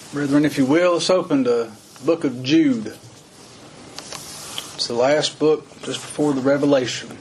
Brethren, if you will, let's open the book of Jude. It's the last book just before the Revelation.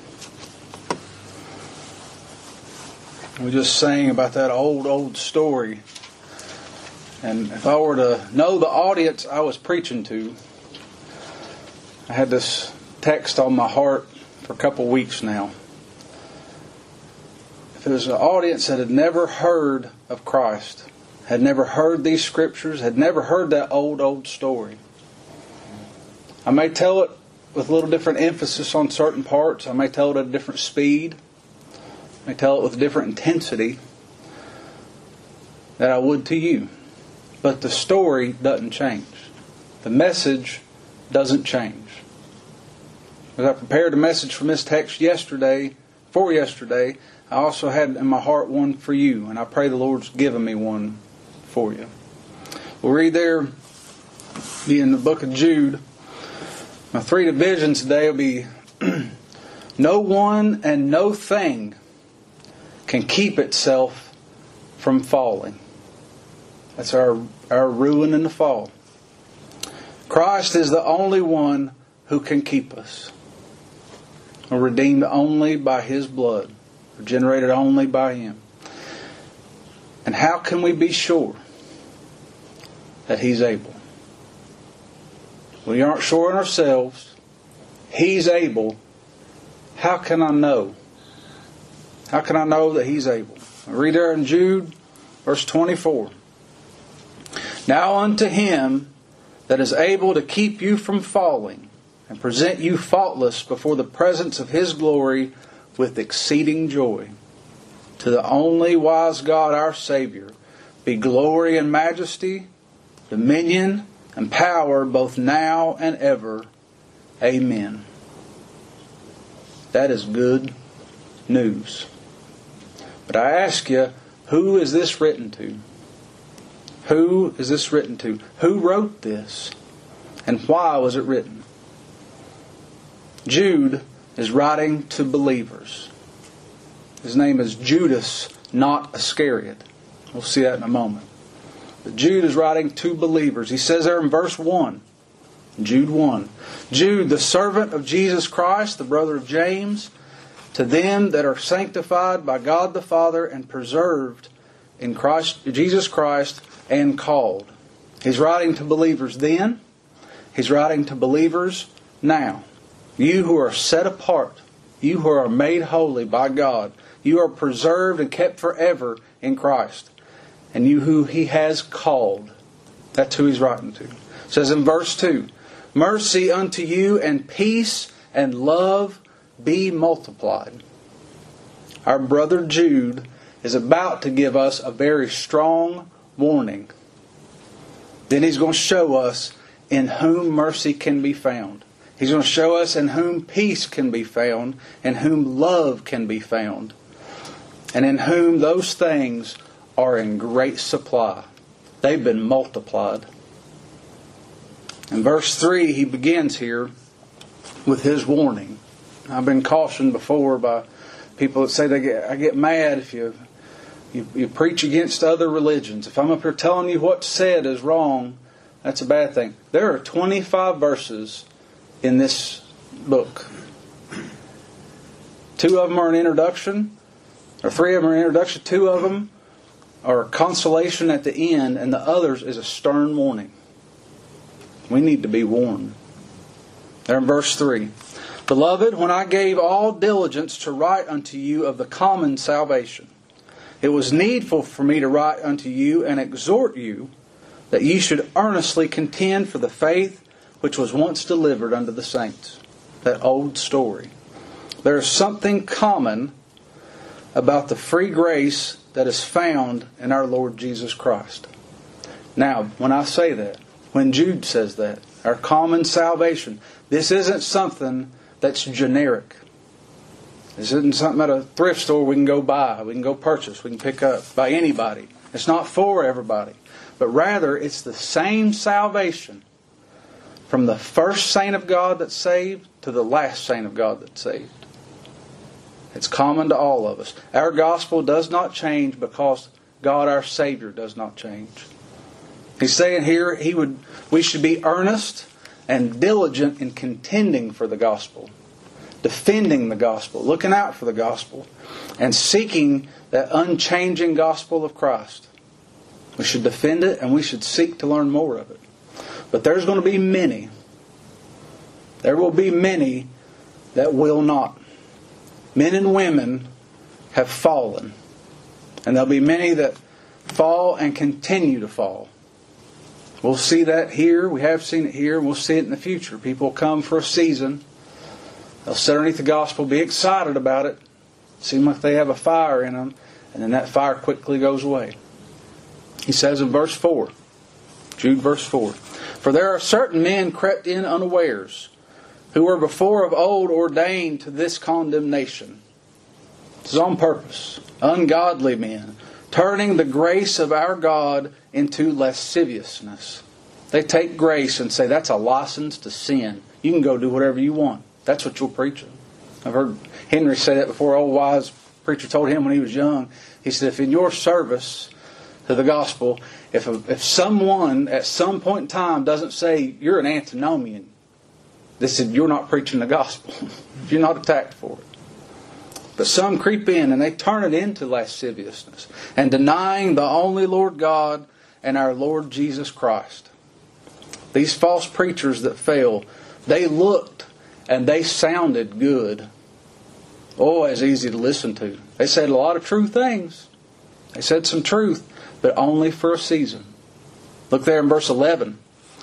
We just sang about that old story. And if I were to know the audience I was preaching to, I had this text on my heart for a couple weeks now. If it was an audience that had never heard of Christ, had never heard these scriptures, had never heard that old story, I may tell it with a little different emphasis on certain parts. I may tell it at a different speed. I may tell it with a different intensity than I would to you. But the story doesn't change. The message doesn't change. As I prepared a message from this text yesterday, I also had in my heart one for you, and I pray the Lord's given me one for you. We'll read there, be in the book of Jude. My three divisions today will be no one and no thing can keep itself from falling. That's our ruin in the fall. Christ is the only one who can keep us. We're redeemed only by His blood. Regenerated only by Him. And how can we be sure that He's able? We aren't sure in ourselves. He's able. How can I know? How can I know that He's able? I read there in Jude, verse 24. Now unto Him that is able to keep you from falling and present you faultless before the presence of His glory with exceeding joy. To the only wise God our Savior be glory and majesty, dominion and power both now and ever. Amen. That is good news. But I ask you, who is this written to? Who is this written to? Who wrote this? And why was it written? Jude is writing to believers. His name is Judas, not Iscariot. We'll see that in a moment. But Jude is writing to believers. He says there in verse 1, Jude 1, Jude, the servant of Jesus Christ, the brother of James, to them that are sanctified by God the Father and preserved in Jesus Christ and called. He's writing to believers then. He's writing to believers now. You who are set apart, you who are made holy by God, you are preserved and kept forever in Christ. And you who He has called. That's who He's writing to. It says in verse 2, mercy unto you and peace and love be multiplied. Our brother Jude is about to give us a very strong warning. Then he's going to show us in whom mercy can be found. He's going to show us in whom peace can be found, in whom love can be found, and in whom those things are in great supply. They've been multiplied. In verse 3, he begins here with his warning. I've been cautioned before by people that say I get mad if you preach against other religions. If I'm up here telling you what's said is wrong, that's a bad thing. There are 25 verses in this book. 2 of them are an introduction, or 3 of them are an introduction. 2 of them are consolation at the end, and the others is a stern warning. We need to be warned. There in verse 3. Beloved, when I gave all diligence to write unto you of the common salvation, it was needful for me to write unto you and exhort you that ye should earnestly contend for the faith which was once delivered unto the saints. That old story. There is something common about the free grace that is found in our Lord Jesus Christ. Now, when I say that, when Jude says that, our common salvation, this isn't something that's generic. This isn't something at a thrift store we can go buy, we can go purchase, we can pick up by anybody. It's not for everybody. But rather, it's the same salvation from the first saint of God that's saved to the last saint of God that's saved. It's common to all of us. Our gospel does not change because God our Savior does not change. He's saying here we should be earnest and diligent in contending for the gospel, defending the gospel, looking out for the gospel, and seeking that unchanging gospel of Christ. We should defend it and we should seek to learn more of it. But there's going to be many. There will be many that will not. Men and women have fallen. And there'll be many that fall and continue to fall. We'll see that here. We have seen it here. We'll see it in the future. People will come for a season. They'll sit underneath the gospel, be excited about it, seem like they have a fire in them, and then that fire quickly goes away. He says in verse 4, Jude verse 4, "For there are certain men crept in unawares, who were before of old ordained to this condemnation." This is on purpose. Ungodly men, turning the grace of our God into lasciviousness. They take grace and say, that's a license to sin. You can go do whatever you want. That's what you're preaching. I've heard Henry say that before. An old wise preacher told him when he was young. He said, if in your service to the gospel, if someone at some point in time doesn't say you're an antinomian, they said you're not preaching the gospel. You're not attacked for it. But some creep in and they turn it into lasciviousness and denying the only Lord God and our Lord Jesus Christ. These false preachers that fail, they looked and they sounded good. Oh, it's easy to listen to. They said a lot of true things. They said some truth, but only for a season. Look there in verse 11.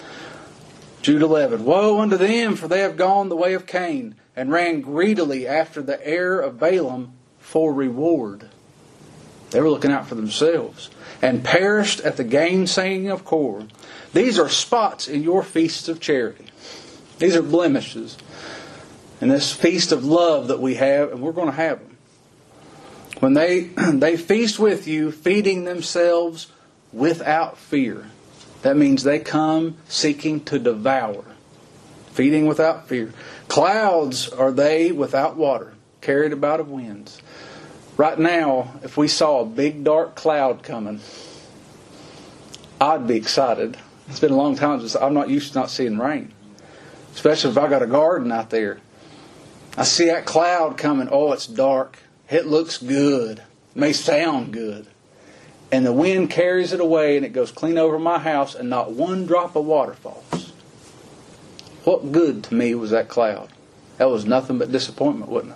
Jude 11. "Woe unto them, for they have gone the way of Cain, and ran greedily after the heir of Balaam for reward." They were looking out for themselves. "And perished at the gainsaying of Kor." These are spots in your feasts of charity. These are blemishes in this feast of love that we have, and we're going to have them. When they feast with you, feeding themselves without fear. That means they come seeking to devour. Feeding without fear. "Clouds are they without water, carried about of winds." Right now, if we saw a big dark cloud coming, I'd be excited. It's been a long time since I'm not used to not seeing rain. Especially if I got a garden out there. I see that cloud coming. Oh, it's dark. It looks good. It may sound good. And the wind carries it away and it goes clean over my house and not one drop of water falls. What good to me was that cloud? That was nothing but disappointment, wasn't it?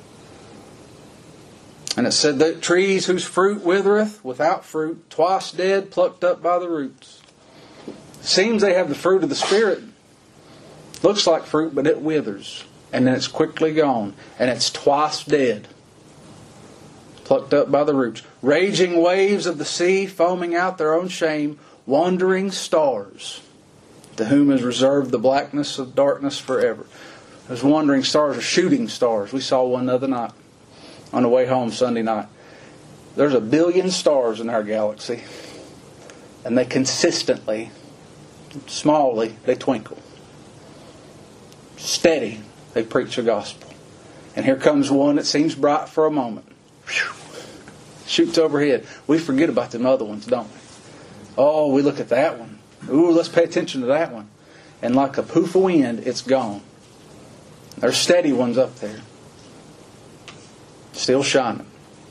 And it said that trees whose fruit withereth without fruit, twice dead, plucked up by the roots. Seems they have the fruit of the Spirit. Looks like fruit, but it withers. And then it's quickly gone. And it's twice dead. Plucked up by the roots. "Raging waves of the sea, foaming out their own shame, wandering stars, to whom is reserved the blackness of darkness forever." Those wandering stars are shooting stars. We saw one the other night on the way home Sunday night. There's 1 billion stars in our galaxy. And they consistently, smallly, they twinkle. Steady, they preach the gospel. And here comes one that seems bright for a moment. Whew. Shoots overhead. We forget about them other ones, don't we? Oh, we look at that one. Ooh, let's pay attention to that one. And like a poof of wind, it's gone. There's steady ones up there. Still shining.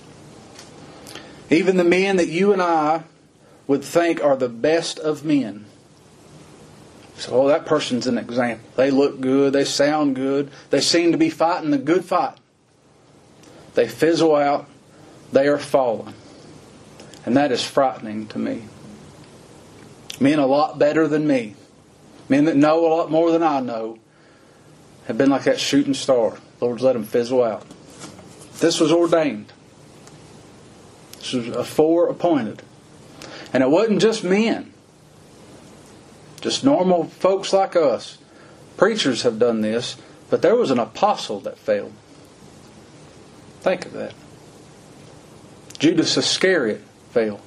Even the men that you and I would think are the best of men. So, that person's an example. They look good. They sound good. They seem to be fighting the good fight. They fizzle out. They are fallen. And that is frightening to me. Men a lot better than me, men that know a lot more than I know, have been like that shooting star. Lord's let them fizzle out. This was ordained. This was a foreappointed. And it wasn't just men. Just normal folks like us. Preachers have done this, but there was an apostle that failed. Think of that. Judas Iscariot failed.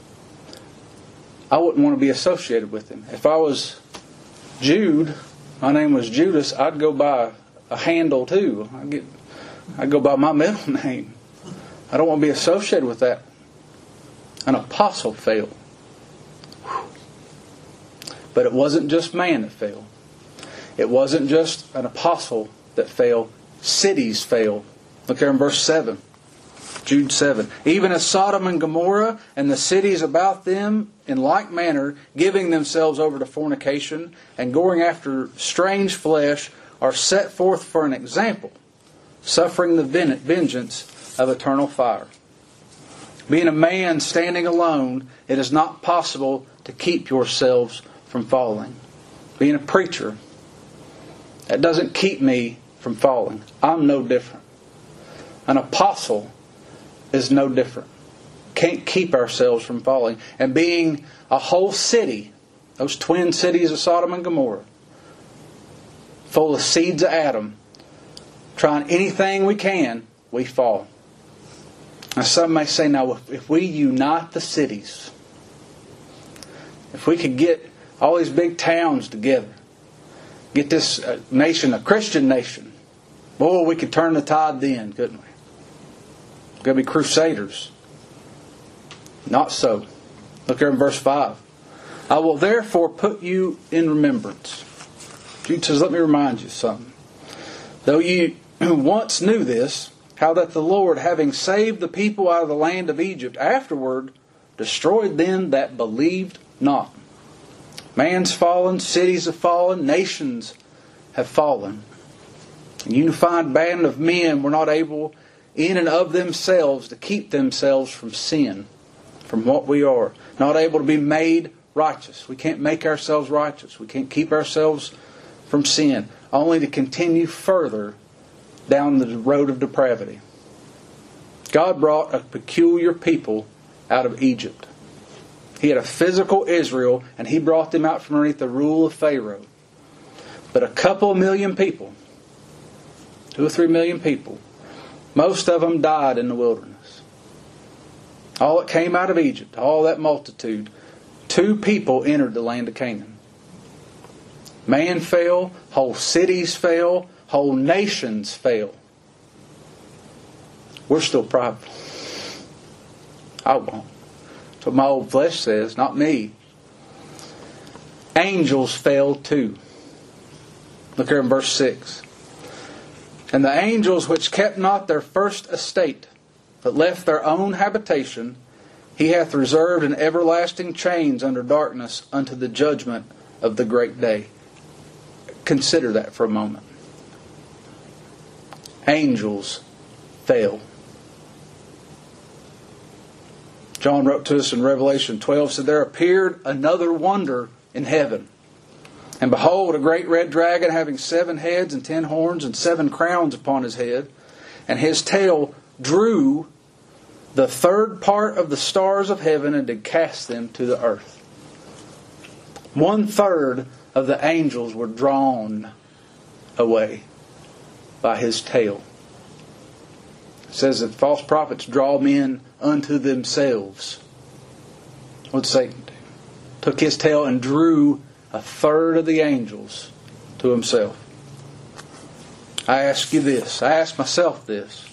I wouldn't want to be associated with him. If I was Jude, my name was Judas, I'd go by a handle too. I'd go by my middle name. I don't want to be associated with that. An apostle failed. Whew. But it wasn't just man that fell. It wasn't just an apostle that fell. Cities fell. Look there in verse 7. Jude 7. Even as Sodom and Gomorrah and the cities about them in like manner, giving themselves over to fornication and going after strange flesh, are set forth for an example, suffering the vengeance of eternal fire. Being a man standing alone, it is not possible to keep yourselves from falling. Being a preacher, that doesn't keep me from falling. I'm no different. An apostle is no different. Can't keep ourselves from falling. And being a whole city, those twin cities of Sodom and Gomorrah, full of seeds of Adam, trying anything we can, we fall. Now some may say, now if we unite the cities, if we could get all these big towns together, get this nation a Christian nation, boy, we could turn the tide then, couldn't we? We're going to be crusaders. Not so. Look here in verse 5. I will therefore put you in remembrance. Jude says, let me remind you something. Though you once knew this, how that the Lord, having saved the people out of the land of Egypt, afterward destroyed them that believed not. Man's fallen, cities have fallen, nations have fallen. A unified band of men were not able in and of themselves to keep themselves from sin, from what we are. Not able to be made righteous. We can't make ourselves righteous. We can't keep ourselves from sin. Only to continue further down the road of depravity. God brought a peculiar people out of Egypt. He had a physical Israel, and He brought them out from underneath the rule of Pharaoh. But a couple of million people, 2 or 3 million people, most of them died in the wilderness. All that came out of Egypt, all that multitude, 2 people entered the land of Canaan. Man fell, whole cities fell, whole nations fell. We're still prideful. I won't. That's what my old flesh says, not me. Angels fell too. Look here in verse 6. And the angels which kept not their first estate, but left their own habitation, He hath reserved in everlasting chains under darkness unto the judgment of the great day. Consider that for a moment. Angels fell. John wrote to us in Revelation 12, said, there appeared another wonder in heaven. And behold, a great red dragon having 7 heads and 10 horns and 7 crowns upon his head. And his tail drew the 3rd part of the stars of heaven and did cast them to the earth. 1/3 of the angels were drawn away by his tail. It says that false prophets draw men unto themselves. What did Satan do? Took his tail and drew 1/3 of the angels to himself. I ask you this. I ask myself this.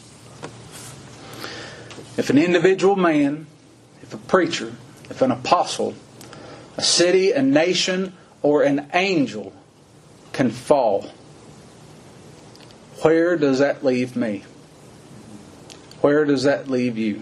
If an individual man, if a preacher, if an apostle, a city, a nation, or an angel can fall, where does that leave me? Where does that leave you?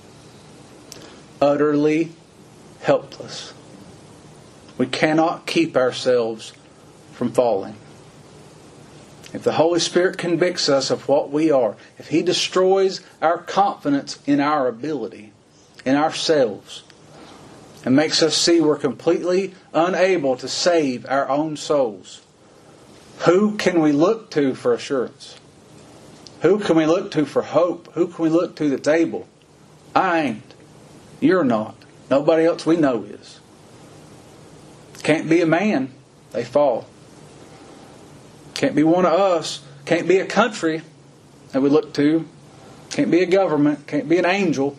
Utterly helpless. We cannot keep ourselves from falling. If the Holy Spirit convicts us of what we are, if He destroys our confidence in our ability, in ourselves, and makes us see we're completely unable to save our own souls, who can we look to for assurance? Who can we look to for hope? Who can we look to that's able? I ain't. You're not. Nobody else we know is. Can't be a man. They fall. Can't be one of us. Can't be a country that we look to. Can't be a government. Can't be an angel.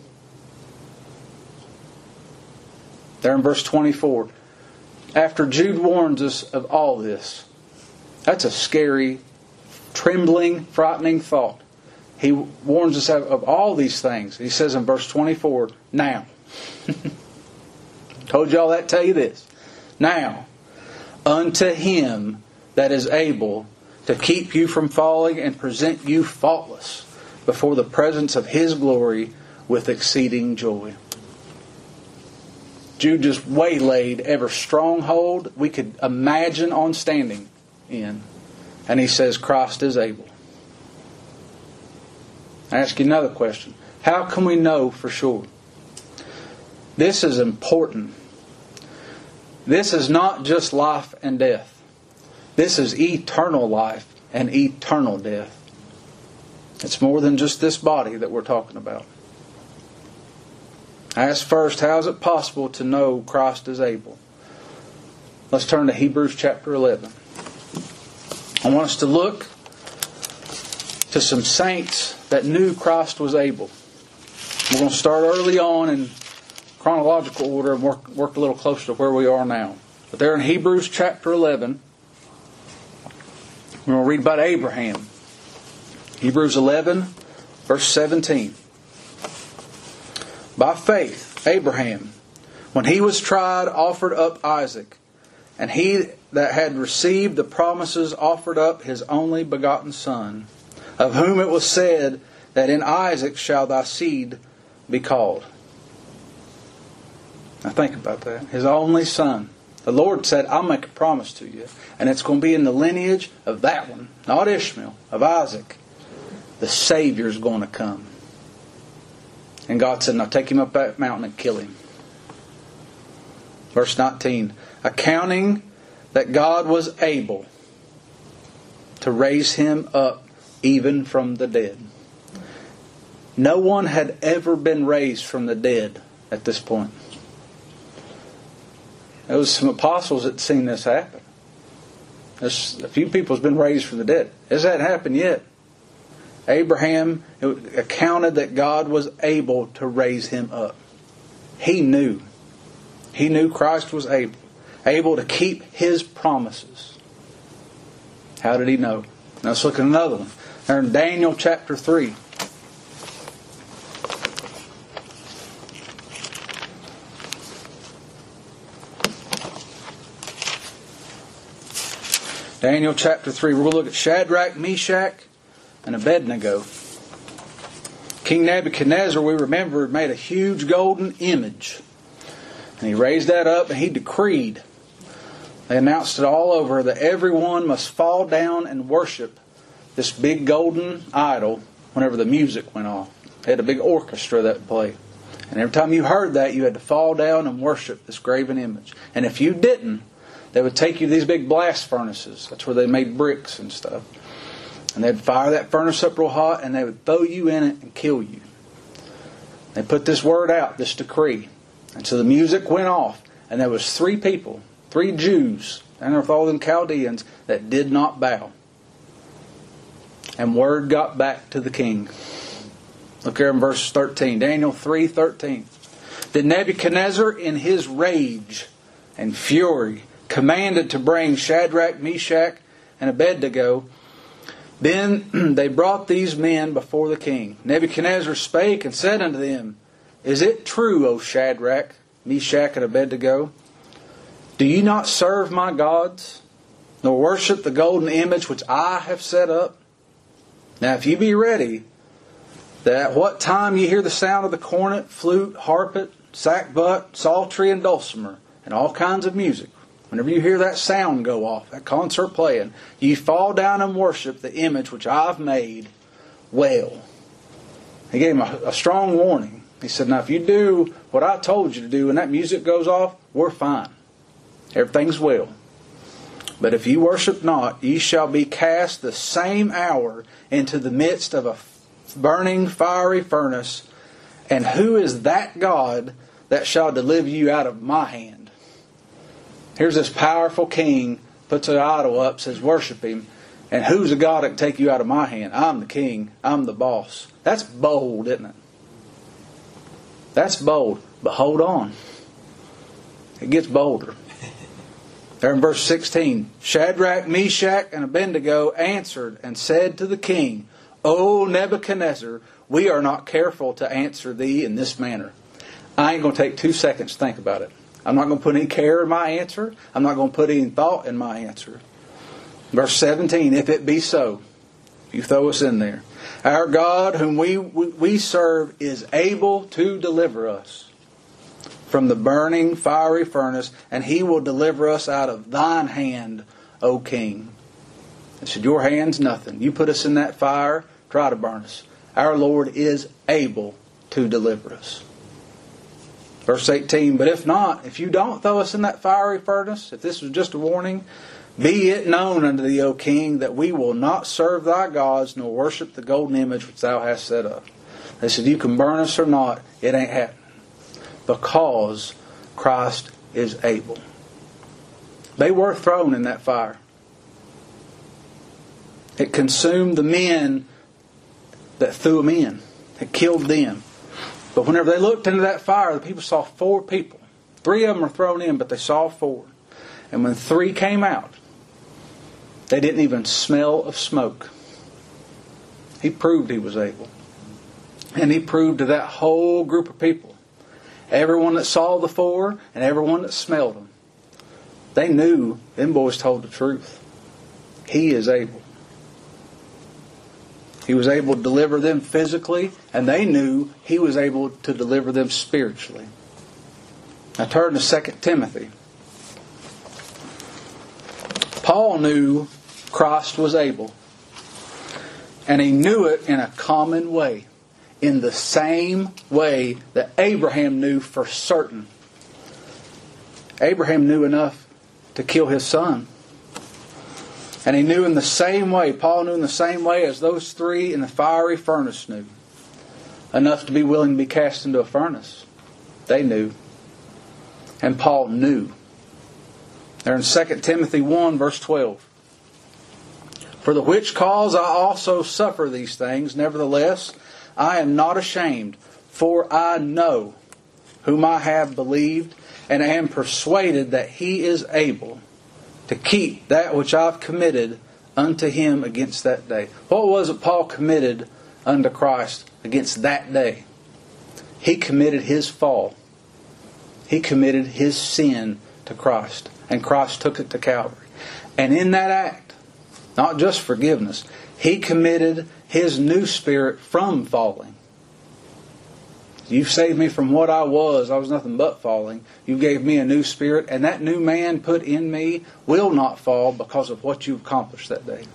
There in verse 24. After Jude warns us of all this. That's a scary, trembling, frightening thought. He warns us of all these things. He says in verse 24, now. Told y'all that, tell you this. Now, unto Him that is able to keep you from falling and present you faultless before the presence of His glory with exceeding joy. Jude just waylaid every stronghold we could imagine on standing in. And he says Christ is able. I ask you another question. How can we know for sure? This is important. This is not just life and death. This is eternal life and eternal death. It's more than just this body that we're talking about. I ask first, how is it possible to know Christ is able? Let's turn to Hebrews chapter 11. I want us to look to some saints that knew Christ was able. We're going to start early on in chronological order and work a little closer to where we are now. But there in Hebrews chapter 11, we're going to read about Abraham. Hebrews 11, verse 17. By faith, Abraham, when he was tried, offered up Isaac. And he that had received the promises offered up his only begotten son, of whom it was said that in Isaac shall thy seed be called. Now think about that. His only son. The Lord said, I'll make a promise to you. And it's going to be in the lineage of that one. Not Ishmael, of Isaac. The Savior is going to come. And God said, now take him up that mountain and kill him. Verse 19. Accounting that God was able to raise him up even from the dead. No one had ever been raised from the dead at this point. There was some apostles that seen this happen. There's a few people has been raised from the dead. Has that happened yet? Abraham accounted that God was able to raise him up. He knew. He knew Christ was able to keep His promises. How did he know? Now let's look at another one. There in Daniel chapter 3. Daniel chapter 3. We're going to look at Shadrach, Meshach, and Abednego. King Nebuchadnezzar, we remember, made a huge golden image. And he raised that up and he decreed. They announced it all over that everyone must fall down and worship this big golden idol whenever the music went off. They had a big orchestra that would play. And every time you heard that, you had to fall down and worship this graven image. And if you didn't, they would take you to these big blast furnaces. That's where they made bricks and stuff. And they'd fire that furnace up real hot and they would throw you in it and kill you. They put this word out, this decree. And so the music went off. And there was 3 people, 3 Jews, and with all them Chaldeans, that did not bow. And word got back to the king. Look here in verse 13. Daniel 3:13. Then Nebuchadnezzar in his rage and fury commanded to bring Shadrach, Meshach, and Abednego. Then they brought these men before the king. Nebuchadnezzar spake and said unto them, Is it true, O Shadrach, Meshach, and Abednego? Do you not serve my gods, nor worship the golden image which I have set up? Now if you be ready, that at what time you hear the sound of the cornet, flute, harpet, sackbut, psaltery, and dulcimer, and all kinds of music, whenever you hear that sound go off, that concert playing, you fall down and worship the image which I've made well. He gave him a strong warning. He said, now if you do what I told you to do and that music goes off, we're fine. Everything's well. But if you worship not, ye shall be cast the same hour into the midst of a burning fiery furnace. And who is that God that shall deliver you out of my hand? Here's this powerful king, puts an idol up, says worship him. And who's the God that can take you out of my hand? I'm the king. I'm the boss. That's bold, isn't it? That's bold. But hold on. It gets bolder. There in verse 16. Shadrach, Meshach, and Abednego answered and said to the king, O Nebuchadnezzar, we are not careful to answer thee in this manner. I ain't going to take 2 seconds to think about it. I'm not going to put any care in my answer. I'm not going to put any thought in my answer. Verse 17, if it be so, you throw us in there. Our God, whom we serve, is able to deliver us from the burning fiery furnace, and He will deliver us out of thine hand, O King. I said, your hand's nothing. You put us in that fire, try to burn us. Our Lord is able to deliver us. Verse 18, but if not, if you don't throw us in that fiery furnace, if this was just a warning, be it known unto thee, O King, that we will not serve thy gods, nor worship the golden image which thou hast set up. They said, you can burn us or not, it ain't happening. Because Christ is able. They were thrown in that fire. It consumed the men that threw them in. It killed them. But whenever they looked into that fire, the people saw 4 people. 3 of them were thrown in, but they saw 4. And when 3 came out, they didn't even smell of smoke. He proved He was able. And He proved to that whole group of people, everyone that saw the 4 and everyone that smelled them, they knew them boys told the truth. He is able. He was able to deliver them physically, and they knew He was able to deliver them spiritually. Now turn to 2 Timothy. Paul knew Christ was able, and he knew it in a common way, in the same way that Abraham knew for certain. Abraham knew enough to kill his son. And he knew in the same way, Paul knew in the same way as those 3 in the fiery furnace knew. Enough to be willing to be cast into a furnace. They knew. And Paul knew. There in 2 Timothy 1 verse 12. For the which cause I also suffer these things, nevertheless I am not ashamed, for I know whom I have believed, and am persuaded that He is able to keep that which I've committed unto Him against that day. What was it Paul committed unto Christ against that day? He committed his fall. He committed his sin to Christ. And Christ took it to Calvary. And in that act, not just forgiveness, He committed His new spirit from falling. You've saved me from what I was nothing but falling. You gave me a new spirit, and that new man put in me will not fall because of what you've accomplished that day.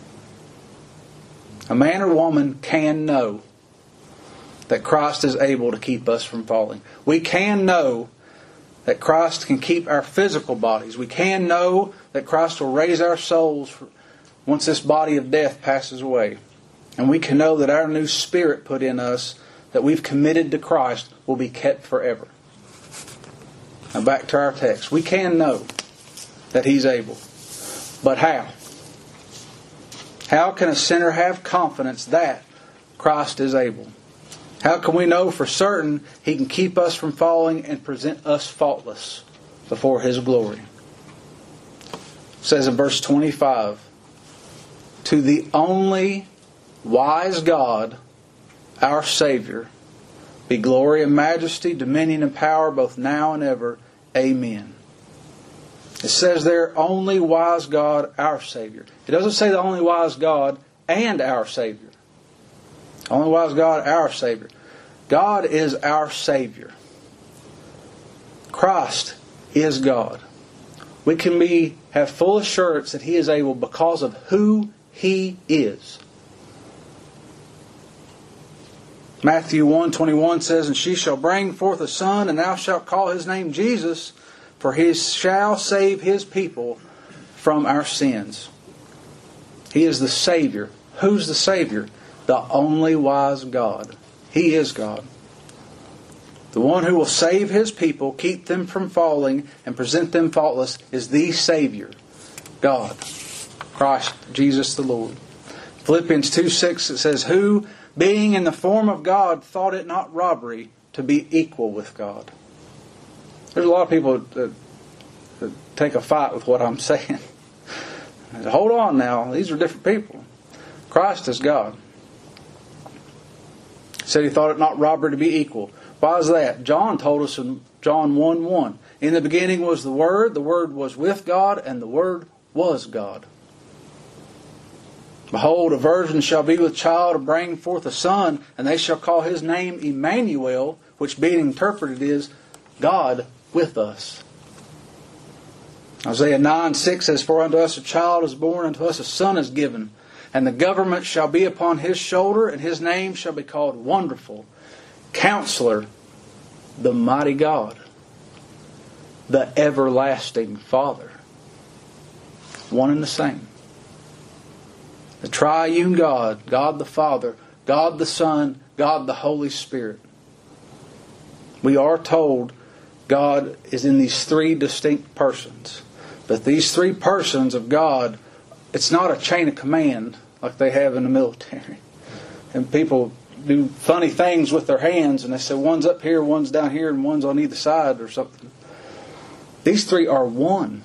A man or woman can know that Christ is able to keep us from falling. We can know that Christ can keep our physical bodies. We can know that Christ will raise our souls once this body of death passes away. And we can know that our new spirit put in us that we've committed to Christ will be kept forever. Now back to our text. We can know that He's able. But how? How can a sinner have confidence that Christ is able? How can we know for certain He can keep us from falling and present us faultless before His glory? It says in verse 25, to the only wise God, our Savior, be glory and majesty, dominion and power, both now and ever. Amen. It says there, only wise God, our Savior. It doesn't say the only wise God and our Savior. Only wise God, our Savior. God is our Savior. Christ is God. We can have full assurance that He is able because of who He is. Matthew 1:21 says, and she shall bring forth a son, and thou shalt call his name Jesus, for He shall save His people from our sins. He is the Savior. Who's the Savior? The only wise God. He is God. The one who will save His people, keep them from falling, and present them faultless is the Savior, God, Christ Jesus the Lord. Philippians 2:6 it says, who, being in the form of God, thought it not robbery to be equal with God. There's a lot of people that take a fight with what I'm saying. Hold on now, these are different people. Christ is God. He said He thought it not robbery to be equal. Why is that? John told us in John 1:1, In the beginning was the Word was with God, and the Word was God. Behold, a virgin shall be with child, and bring forth a son, and they shall call his name Emmanuel, which being interpreted is God with us. Isaiah 9:6 says, For unto us a child is born, unto us a son is given, and the government shall be upon his shoulder, and his name shall be called Wonderful, Counselor, the Mighty God, the Everlasting Father. One and the same. The triune God, God the Father, God the Son, God the Holy Spirit. We are told God is in these three distinct persons. But these three persons of God, it's not a chain of command like they have in the military. And people do funny things with their hands and they say one's up here, one's down here, and one's on either side or something. These three are one.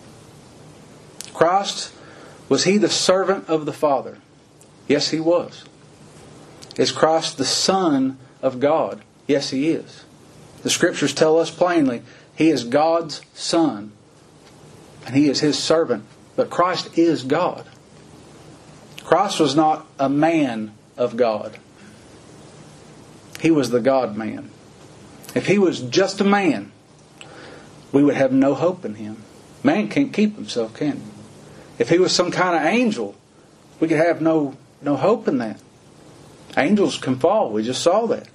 Christ, was He the servant of the Father? Yes, He was. Is Christ the Son of God? Yes, He is. The Scriptures tell us plainly, He is God's Son. And He is His servant. But Christ is God. Christ was not a man of God. He was the God-man. If He was just a man, we would have no hope in Him. Man can't keep himself, can he? If He was some kind of angel, we could have no hope in that. Angels can fall. We just saw that.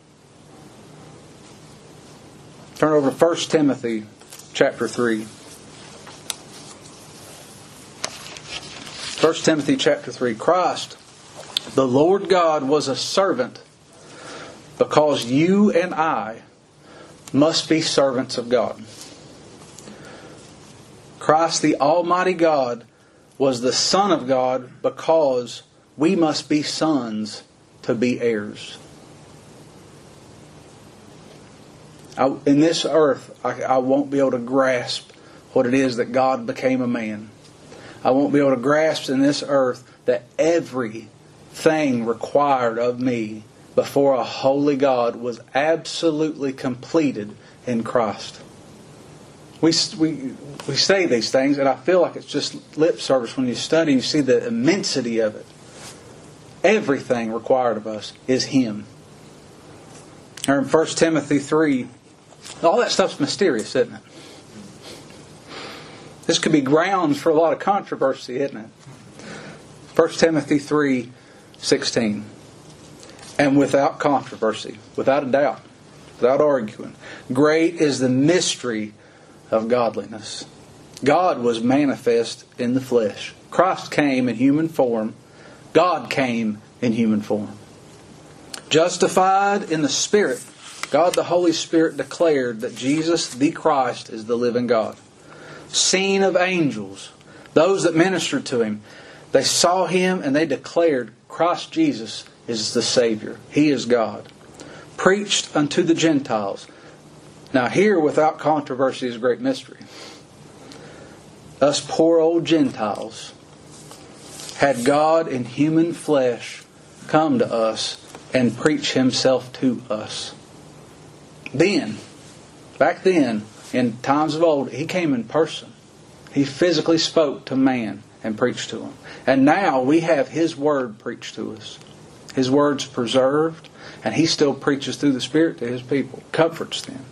Turn over to 1 Timothy chapter 3. 1 Timothy chapter 3. Christ, the Lord God, was a servant because you and I must be servants of God. Christ, the Almighty God, was the Son of God because we must be sons to be heirs. In this earth, I won't be able to grasp what it is that God became a man. I won't be able to grasp in this earth that everything required of me before a holy God was absolutely completed in Christ. We say these things, and I feel like it's just lip service when you study and you see the immensity of it. Everything required of us is Him. Or in 1 Timothy 3, all that stuff's mysterious, isn't it? This could be grounds for a lot of controversy, isn't it? 1 Timothy 3:16. And without controversy, without a doubt, without arguing, great is the mystery of godliness. God was manifest in the flesh. Christ came in human form. God came in human form. Justified in the Spirit, God the Holy Spirit declared that Jesus the Christ is the living God. Seen of angels, those that ministered to Him, they saw Him and they declared Christ Jesus is the Savior. He is God. Preached unto the Gentiles. Now here, without controversy, is a great mystery. Us poor old Gentiles had God in human flesh come to us and preach Himself to us. Then, back then, in times of old, He came in person. He physically spoke to man and preached to him. And now we have His Word preached to us. His Word's preserved, and He still preaches through the Spirit to His people, comforts them.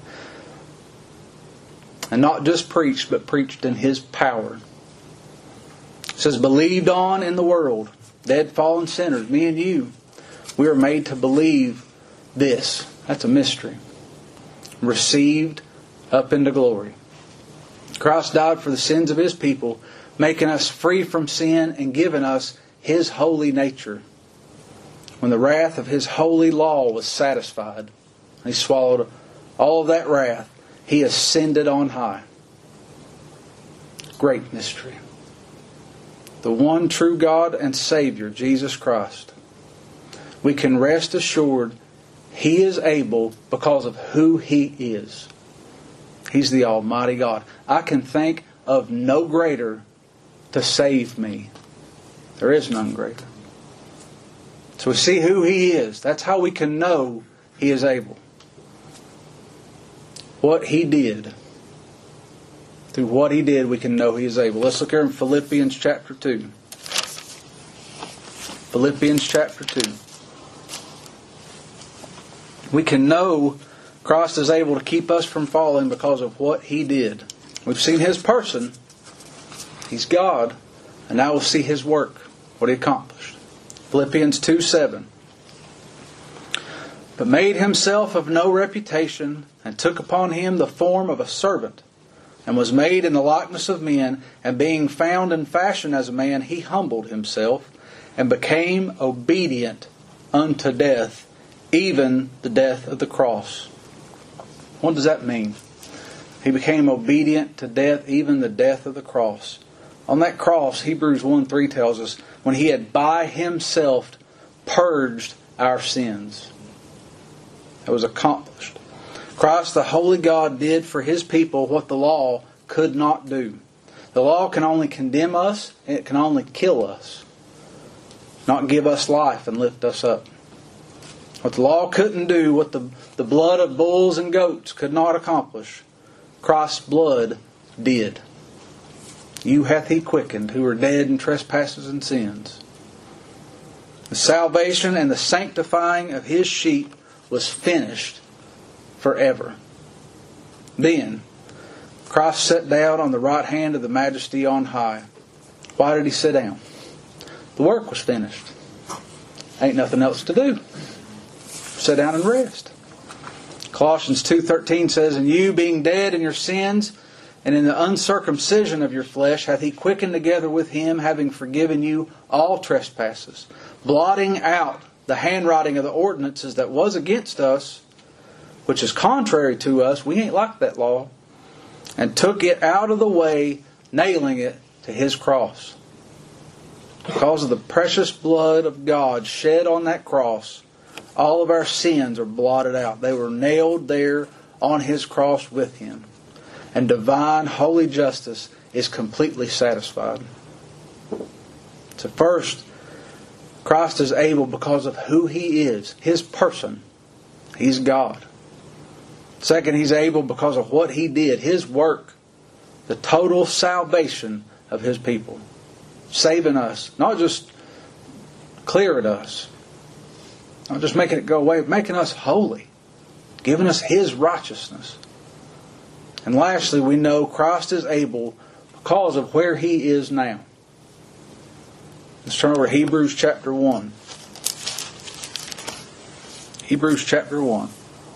And not just preached, but preached in His power. It says, believed on in the world, dead fallen sinners, me and you, we are made to believe this. That's a mystery. Received up into glory. Christ died for the sins of His people, making us free from sin and giving us His holy nature. When the wrath of His holy law was satisfied, He swallowed all of that wrath. He ascended on high. Great mystery. The one true God and Savior, Jesus Christ. We can rest assured He is able because of who He is. He's the Almighty God. I can think of no greater to save me. There is none greater. So we see who He is. That's how we can know He is able. What He did. Through what He did, we can know He is able. Let's look here in Philippians chapter 2. Philippians chapter 2. We can know Christ is able to keep us from falling because of what He did. We've seen His person. He's God. And now we'll see His work, what He accomplished. Philippians 2:7. But made Himself of no reputation, and took upon Him the form of a servant, and was made in the likeness of men, and being found in fashion as a man, He humbled Himself, and became obedient unto death, even the death of the cross. What does that mean? He became obedient to death, even the death of the cross. On that cross, Hebrews 1:3 tells us, when He had by Himself purged our sins. It was accomplished. Christ, the Holy God, did for His people what the law could not do. The law can only condemn us, and it can only kill us, not give us life and lift us up. What the law couldn't do, what the blood of bulls and goats could not accomplish, Christ's blood did. You hath He quickened, who were dead in trespasses and sins. The salvation and the sanctifying of His sheep was finished forever. Then, Christ sat down on the right hand of the Majesty on high. Why did He sit down? The work was finished. Ain't nothing else to do. Sit down and rest. Colossians 2:13 says, and you being dead in your sins, and in the uncircumcision of your flesh hath He quickened together with Him, having forgiven you all trespasses, blotting out the handwriting of the ordinances that was against us, which is contrary to us. We ain't like that law. And took it out of the way, nailing it to His cross. Because of the precious blood of God shed on that cross, all of our sins are blotted out. They were nailed there on His cross with Him. And divine, holy justice is completely satisfied. So first, Christ is able because of who He is, His person. He's God. Second, He's able because of what He did, His work, the total salvation of His people. Saving us, not just clearing us, not just making it go away, but making us holy, giving us His righteousness. And lastly, we know Christ is able because of where He is now. Let's turn over to Hebrews chapter 1. Hebrews chapter 1.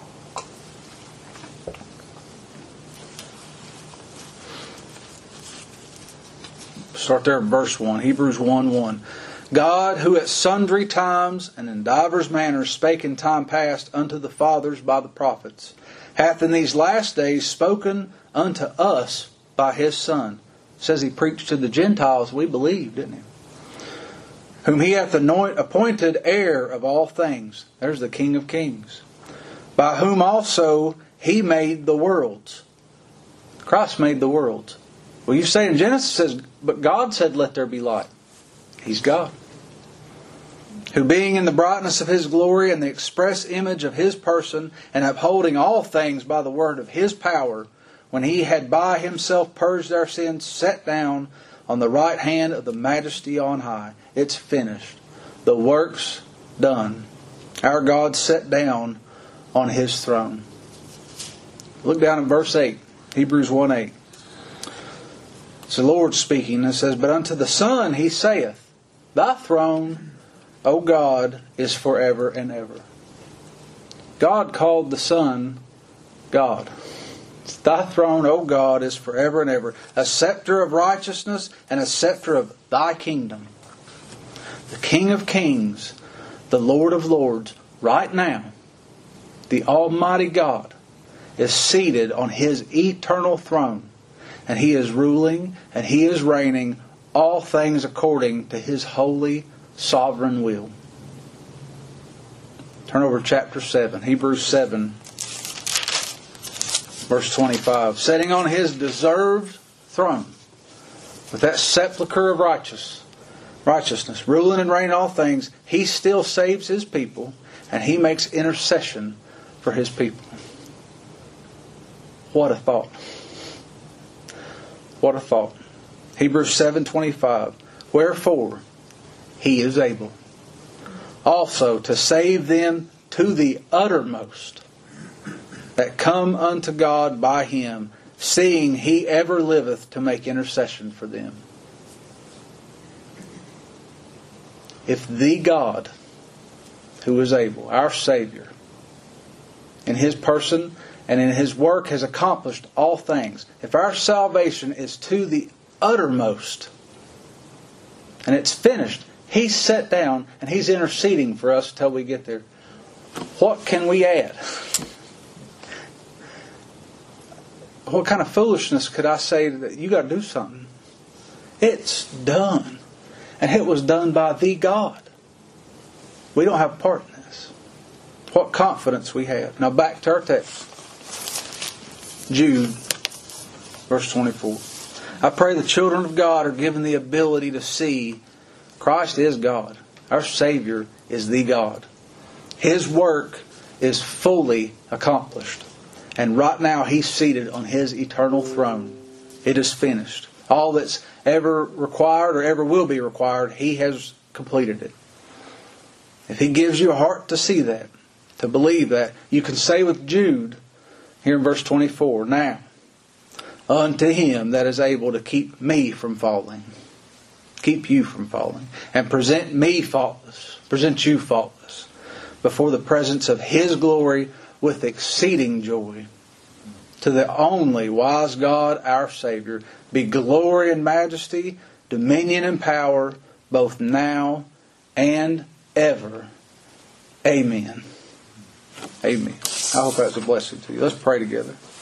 Start there at verse 1. Hebrews 1:1. God, who at sundry times and in divers manners spake in time past unto the fathers by the prophets, hath in these last days spoken unto us by His Son. It says He preached to the Gentiles, we believe, didn't He? Whom He hath appointed heir of all things. There's the King of Kings. By whom also He made the worlds. Christ made the worlds. Well, you say in Genesis, it says, but God said, let there be light. He's God. Who being in the brightness of His glory and the express image of His person, and upholding all things by the word of His power, when He had by Himself purged our sins, sat down on the right hand of the Majesty on high. It's finished. The work's done. Our God sat down on His throne. Look down in verse 8. Hebrews 1:8. It's the Lord speaking. It says, but unto the Son He saith, Thy throne, O God, is forever and ever. God called the Son God. Thy throne, O God, is forever and ever. A scepter of righteousness and a scepter of Thy kingdom. The King of Kings, the Lord of Lords, right now, the Almighty God, is seated on His eternal throne. And He is ruling and He is reigning all things according to His holy, sovereign will. Turn over to chapter 7, Hebrews 7, verse 25. Sitting on His deserved throne, with that sepulchre of righteousness, ruling and reigning all things, He still saves His people, and He makes intercession for His people. What a thought. What a thought. Hebrews 7:25. Wherefore He is able also to save them to the uttermost that come unto God by Him, seeing He ever liveth to make intercession for them. If the God who is able, our Savior, in His person and in His work has accomplished all things, if our salvation is to the uttermost and it's finished, He's sat down and He's interceding for us till we get there, what can we add? What kind of foolishness could I say that you got to do something? It's done. And it was done by the God. We don't have a part in this. What confidence we have. Now back to our text. Jude, verse 24. I pray the children of God are given the ability to see Christ is God. Our Savior is the God. His work is fully accomplished. And right now He's seated on His eternal throne. It is finished. All that's ever required or ever will be required, He has completed it. If He gives you a heart to see that, to believe that, you can say with Jude, here in verse 24, now, unto Him that is able to keep me from falling, keep you from falling, and present me faultless, present you faultless, before the presence of His glory with exceeding joy. To the only wise God, our Savior, be glory and majesty, dominion and power, both now and ever. Amen. Amen. I hope that's a blessing to you. Let's pray together.